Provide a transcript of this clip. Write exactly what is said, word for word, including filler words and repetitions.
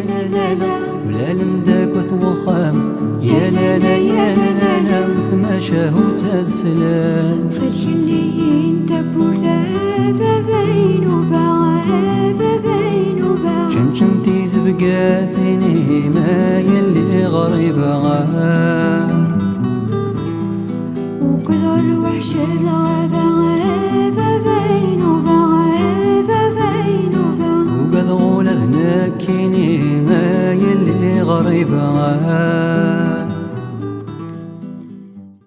لا لا لا ولا لمداك وثوخام يا لا لا يا لا لا ثما شاهو تسلان صدق اللي يندبر ذا بين وبعا بين وبعا شمشمتي زبقاثيني ما يلي غريبة وكثر الوحش الغابة غابة بين وبعا بين وبعا وقد غول ذنكيني ما يلي غريبة